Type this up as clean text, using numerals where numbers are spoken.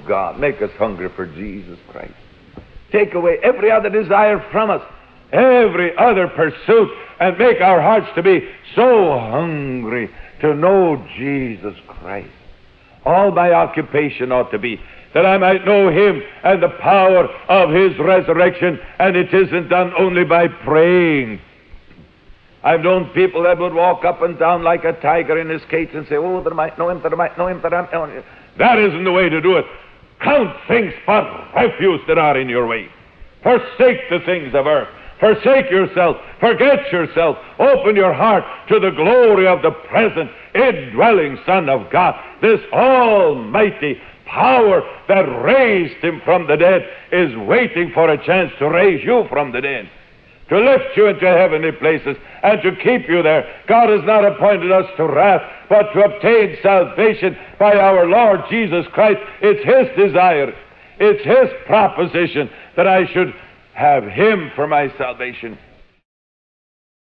God, make us hungry for Jesus Christ. Take away every other desire from us, every other pursuit, and make our hearts to be so hungry to know Jesus Christ. All my occupation ought to be that I might know Him and the power of His resurrection, and it isn't done only by praying. I've known people that would walk up and down like a tiger in his cage and say, oh, that I might know Him, that I might know Him, that I might know Him. That isn't the way to do it. Count things but refuse that are in your way. Forsake the things of earth. Forsake yourself. Forget yourself. Open your heart to the glory of the present indwelling Son of God. This almighty power that raised Him from the dead is waiting for a chance to raise you from the dead, to lift you into heavenly places and to keep you there. God has not appointed us to wrath, but to obtain salvation by our Lord Jesus Christ. It's His desire. It's His proposition that I should have Him for my salvation.